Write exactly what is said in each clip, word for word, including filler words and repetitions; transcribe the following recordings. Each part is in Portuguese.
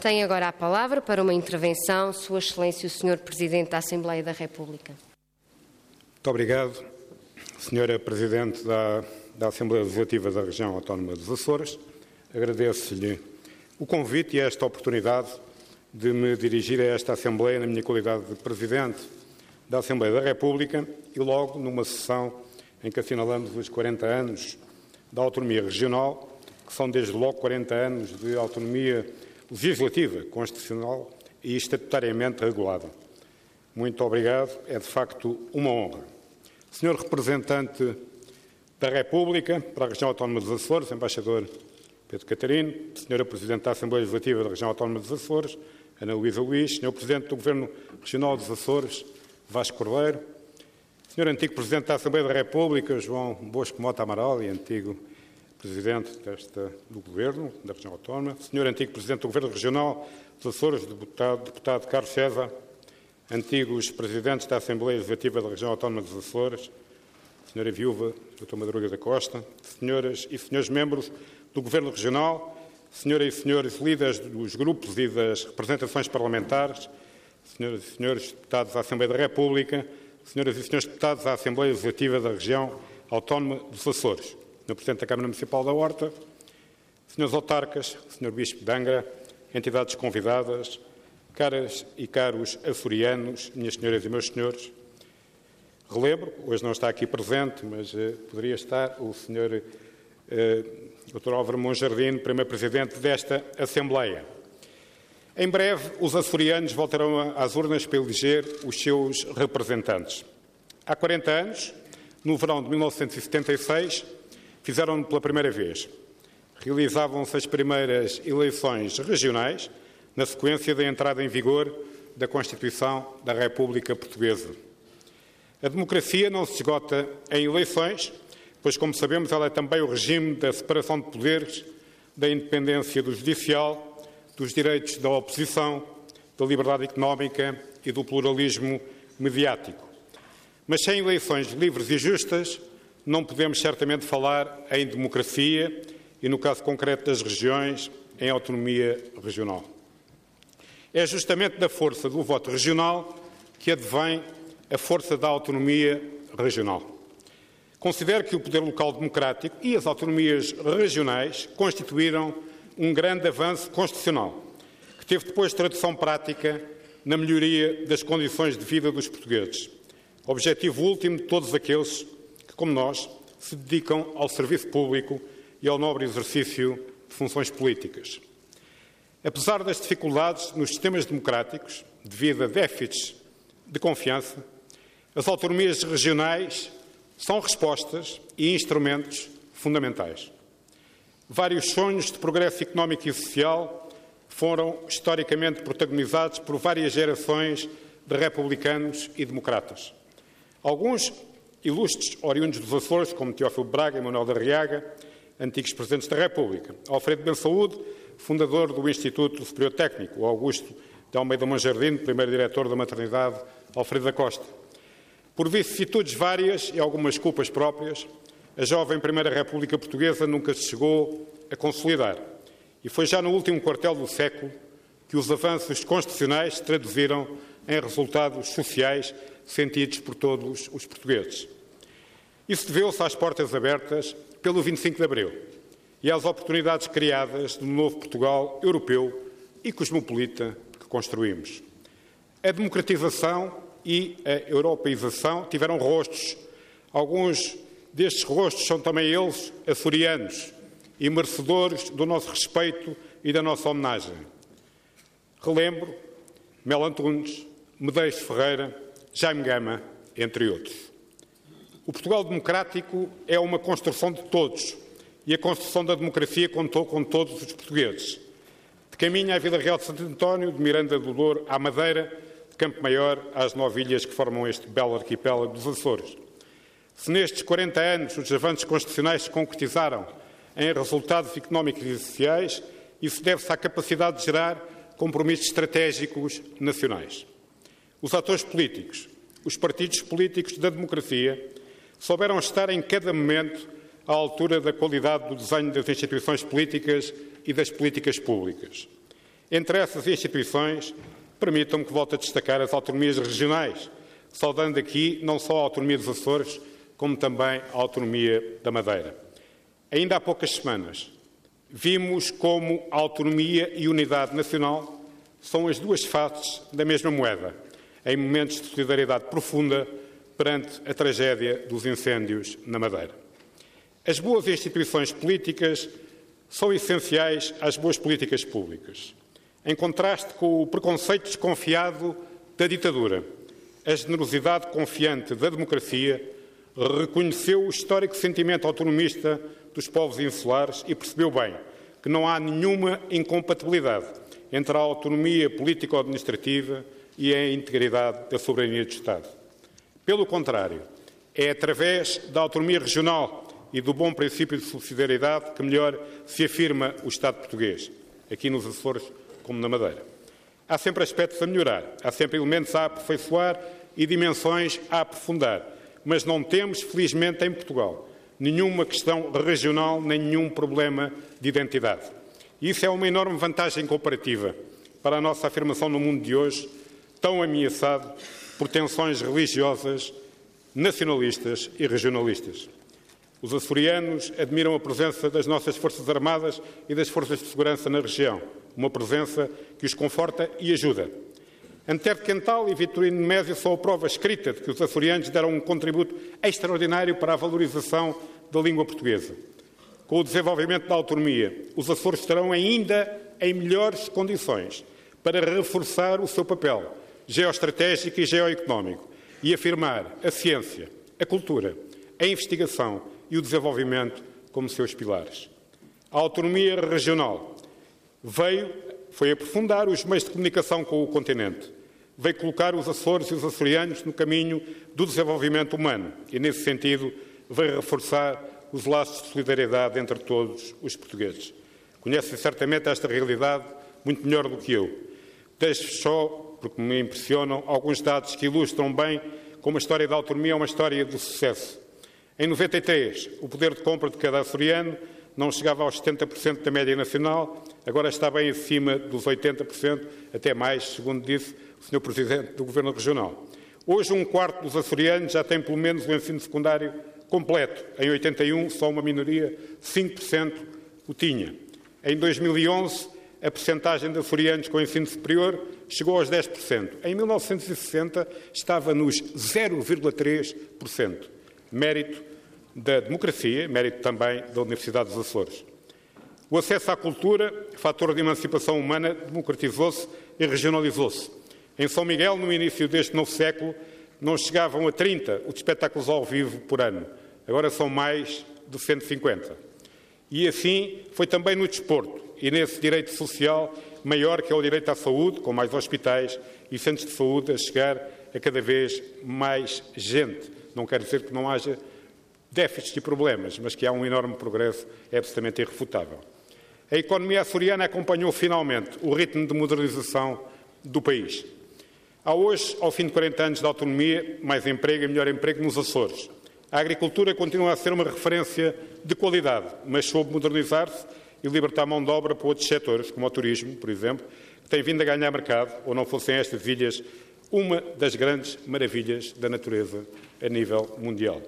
Tem agora a palavra para uma intervenção Sua Excelência o senhor Presidente da Assembleia da República. Muito obrigado, senhora Presidente da, da Assembleia Legislativa da Região Autónoma dos Açores. Agradeço-lhe o convite e esta oportunidade de me dirigir a esta Assembleia na minha qualidade de Presidente da Assembleia da República e logo numa sessão em que assinalamos os quarenta anos da autonomia regional, que são desde logo quarenta anos de autonomia legislativa, constitucional e estatutariamente regulada. Muito obrigado, é de facto uma honra. senhor Representante da República para a Região Autónoma dos Açores, Embaixador Pedro Catarino, senhora Presidente da Assembleia Legislativa da Região Autónoma dos Açores, Ana Luísa Luís, senhor Presidente do Governo Regional dos Açores, Vasco Cordeiro, senhor Antigo Presidente da Assembleia da República, João Bosco Mota Amaral e Antigo Presidente desta, do Governo da Região Autónoma, senhor Antigo Presidente do Governo Regional dos Açores, deputado, deputado Carlos César, antigos Presidentes da Assembleia Legislativa da Região Autónoma dos Açores, senhora Viúva, doutor Madruga da Costa, senhoras e senhores membros do Governo Regional, senhoras e senhores líderes dos grupos e das representações parlamentares, senhoras e senhores deputados da Assembleia da República, senhoras e senhores deputados da Assembleia Legislativa da Região Autónoma dos Açores, senhor Presidente da Câmara Municipal da Horta, senhores autarcas, senhor Bispo de Angra, entidades convidadas, caras e caros açorianos, minhas senhoras e meus senhores, relembro, hoje não está aqui presente, mas eh, poderia estar o senhor eh, doutor Álvaro Monjardim, primeiro Presidente desta Assembleia. Em breve, os açorianos voltarão às urnas para eleger os seus representantes. Há quarenta anos, no verão de mil novecentos e setenta e seis, fizeram-no pela primeira vez. Realizavam-se as primeiras eleições regionais, na sequência da entrada em vigor da Constituição da República Portuguesa. A democracia não se esgota em eleições, pois, como sabemos, ela é também o regime da separação de poderes, da independência do judicial, dos direitos da oposição, da liberdade económica e do pluralismo mediático. Mas sem eleições livres e justas, não podemos certamente falar em democracia e, no caso concreto das regiões, em autonomia regional. É justamente da força do voto regional que advém a força da autonomia regional. Considero que o poder local democrático e as autonomias regionais constituíram um grande avanço constitucional, que teve depois tradução prática na melhoria das condições de vida dos portugueses, objetivo último de todos aqueles que, como nós, se dedicam ao serviço público e ao nobre exercício de funções políticas. Apesar das dificuldades nos sistemas democráticos, devido a déficits de confiança, as autonomias regionais são respostas e instrumentos fundamentais. Vários sonhos de progresso económico e social foram historicamente protagonizados por várias gerações de republicanos e democratas. Alguns ilustres oriundos dos Açores, como Teófilo Braga e Manuel da Arriaga, antigos Presidentes da República. Alfredo Bensaúde, fundador do Instituto Superior Técnico. Augusto de Almeida Monjardim, primeiro diretor da maternidade Alfredo da Costa. Por vicissitudes várias e algumas culpas próprias, a jovem Primeira República Portuguesa nunca se chegou a consolidar. E foi já no último quartel do século que os avanços constitucionais se traduziram em resultados sociais sentidos por todos os portugueses. Isso deveu-se às portas abertas pelo vinte e cinco de Abril e às oportunidades criadas no novo Portugal europeu e cosmopolita que construímos. A democratização e a europeização tiveram rostos. Alguns destes rostos são também eles açorianos e merecedores do nosso respeito e da nossa homenagem. Relembro Mel Antunes, Medeiros Ferreira, Jaime Gama, entre outros. O Portugal democrático é uma construção de todos e a construção da democracia contou com todos os portugueses. De Caminha à Vila Real de Santo António, de Miranda do Douro à Madeira, de Campo Maior às nove ilhas que formam este belo arquipélago dos Açores. Se nestes quarenta anos os avanços constitucionais se concretizaram em resultados económicos e sociais, isso deve-se à capacidade de gerar compromissos estratégicos nacionais. Os atores políticos, os partidos políticos da democracia, souberam estar em cada momento à altura da qualidade do desenho das instituições políticas e das políticas públicas. Entre essas instituições, permitam-me que volte a destacar as autonomias regionais, saudando aqui não só a autonomia dos Açores, como também a autonomia da Madeira. Ainda há poucas semanas, vimos como a autonomia e unidade nacional são as duas faces da mesma moeda, em momentos de solidariedade profunda perante a tragédia dos incêndios na Madeira. As boas instituições políticas são essenciais às boas políticas públicas. Em contraste com o preconceito desconfiado da ditadura, a generosidade confiante da democracia reconheceu o histórico sentimento autonomista dos povos insulares e percebeu bem que não há nenhuma incompatibilidade entre a autonomia político-administrativa e a integridade da soberania do Estado. Pelo contrário, é através da autonomia regional e do bom princípio de subsidiariedade que melhor se afirma o Estado português, aqui nos Açores como na Madeira. Há sempre aspectos a melhorar, há sempre elementos a aperfeiçoar e dimensões a aprofundar, mas não temos, felizmente, em Portugal, nenhuma questão regional nem nenhum problema de identidade. E isso é uma enorme vantagem comparativa para a nossa afirmação no mundo de hoje, tão ameaçado por tensões religiosas, nacionalistas e regionalistas. Os açorianos admiram a presença das nossas Forças Armadas e das Forças de Segurança na região, uma presença que os conforta e ajuda. Antero de Quental e Vitorino de Mésio são a prova escrita de que os açorianos deram um contributo extraordinário para a valorização da língua portuguesa. Com o desenvolvimento da autonomia, os Açores estarão ainda em melhores condições para reforçar o seu papel geoestratégico e geoeconómico e afirmar a ciência, a cultura, a investigação e o desenvolvimento como seus pilares. A autonomia regional veio, foi aprofundar os meios de comunicação com o continente, veio colocar os Açores e os açorianos no caminho do desenvolvimento humano e, nesse sentido, veio reforçar os laços de solidariedade entre todos os portugueses. Conhecem certamente esta realidade muito melhor do que eu. Deixo só, porque me impressionam, alguns dados que ilustram bem como a história da autonomia é uma história de sucesso. Em noventa e três, o poder de compra de cada açoriano não chegava aos setenta por cento da média nacional, agora está bem acima dos oitenta por cento, até mais, segundo disse o senhor Presidente do Governo Regional. Hoje, um quarto dos açorianos já tem pelo menos o ensino secundário completo. Em oitenta e um, só uma minoria, cinco por cento, o tinha. Em dois mil e onze, a percentagem de açorianos com ensino superior chegou aos dez por cento. Em mil novecentos e sessenta, estava nos zero vírgula três por cento. Mérito da democracia, mérito também da Universidade dos Açores. O acesso à cultura, fator de emancipação humana, democratizou-se e regionalizou-se. Em São Miguel, no início deste novo século, não chegavam a trinta os espetáculos ao vivo por ano. Agora são mais de cento e cinquenta. E assim foi também no desporto e nesse direito social maior que é o direito à saúde, com mais hospitais e centros de saúde a chegar a cada vez mais gente. Não quer dizer que não haja déficits e problemas, mas que há um enorme progresso, é absolutamente irrefutável. A economia açoriana acompanhou finalmente o ritmo de modernização do país. Há hoje, ao fim de quarenta anos de autonomia, mais emprego e melhor emprego nos Açores. A agricultura continua a ser uma referência de qualidade, mas soube modernizar-se e libertar mão de obra para outros setores, como o turismo, por exemplo, que tem vindo a ganhar mercado, ou não fossem estas ilhas uma das grandes maravilhas da natureza a nível mundial.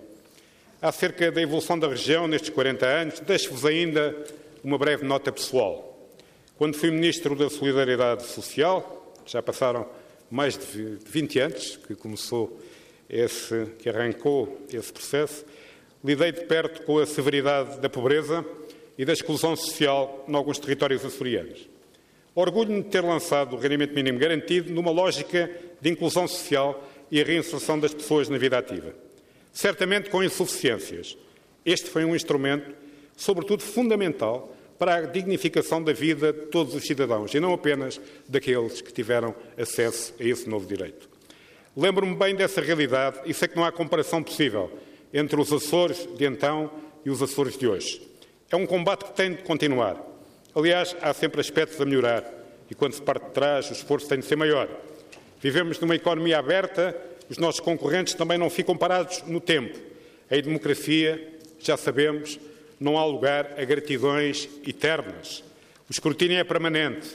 Acerca da evolução da região nestes quarenta anos, deixo-vos ainda uma breve nota pessoal. Quando fui Ministro da Solidariedade Social, já passaram mais de vinte anos que começou esse, que arrancou esse processo, lidei de perto com a severidade da pobreza e da exclusão social em alguns territórios açorianos. Orgulho-me de ter lançado o rendimento mínimo garantido numa lógica de inclusão social e a reinserção das pessoas na vida ativa. Certamente com insuficiências. Este foi um instrumento, sobretudo fundamental, para a dignificação da vida de todos os cidadãos, e não apenas daqueles que tiveram acesso a esse novo direito. Lembro-me bem dessa realidade e sei que não há comparação possível entre os Açores de então e os Açores de hoje. É um combate que tem de continuar. Aliás, há sempre aspectos a melhorar e, quando se parte de trás, o esforço tem de ser maior. Vivemos numa economia aberta, os nossos concorrentes também não ficam parados no tempo. Em democracia, já sabemos, não há lugar a gratidões eternas. O escrutínio é permanente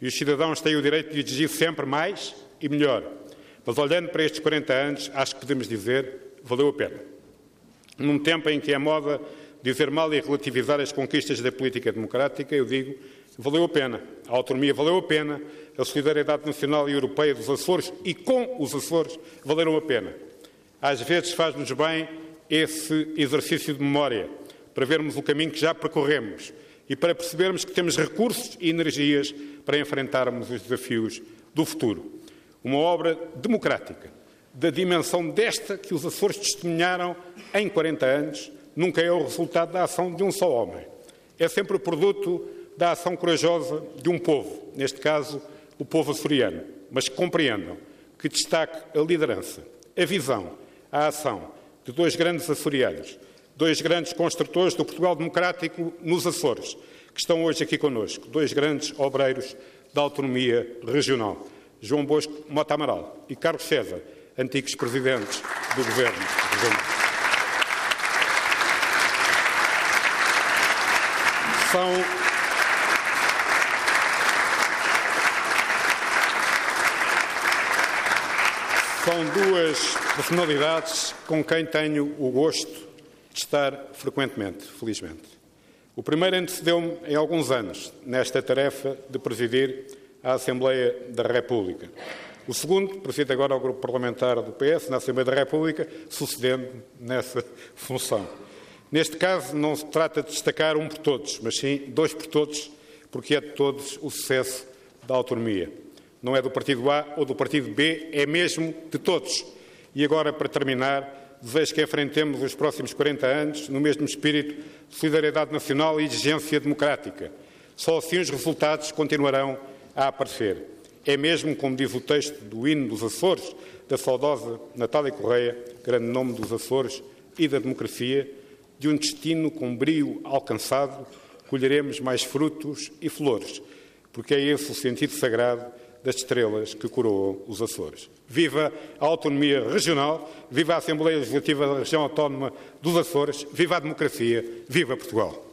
e os cidadãos têm o direito de exigir sempre mais e melhor. Mas, olhando para estes quarenta anos, acho que podemos dizer valeu a pena. Num tempo em que é moda dizer mal e relativizar as conquistas da política democrática, eu digo valeu a pena. A autonomia valeu a pena, a solidariedade nacional e europeia dos Açores e com os Açores valeram a pena. Às vezes faz-nos bem esse exercício de memória, para vermos o caminho que já percorremos e para percebermos que temos recursos e energias para enfrentarmos os desafios do futuro. Uma obra democrática, da dimensão desta que os Açores testemunharam em quarenta anos, nunca é o resultado da ação de um só homem. É sempre o produto da ação corajosa de um povo, neste caso, o povo açoriano. Mas que compreendam, que destaque a liderança, a visão, a ação de dois grandes açorianos, dois grandes construtores do Portugal democrático nos Açores, que estão hoje aqui connosco, dois grandes obreiros da autonomia regional, João Bosco Mota Amaral e Carlos César, antigos presidentes do Governo regional. São São duas personalidades com quem tenho o gosto de estar frequentemente, felizmente. O primeiro antecedeu-me em alguns anos nesta tarefa de presidir a Assembleia da República. O segundo preside agora o grupo parlamentar do P S na Assembleia da República, sucedendo nessa função. Neste caso, não se trata de destacar um por todos, mas sim dois por todos, porque é de todos o sucesso da autonomia. Não é do Partido A ou do Partido B, é mesmo de todos. E agora, para terminar, desejo que enfrentemos os próximos quarenta anos no mesmo espírito de solidariedade nacional e exigência democrática. Só assim os resultados continuarão a aparecer. É mesmo, como diz o texto do hino dos Açores, da saudosa Natália Correia, grande nome dos Açores e da democracia, de um destino com brio alcançado, colheremos mais frutos e flores, porque é esse o sentido sagrado das estrelas que coroam os Açores. Viva a autonomia regional, viva a Assembleia Legislativa da Região Autónoma dos Açores, viva a democracia, viva Portugal.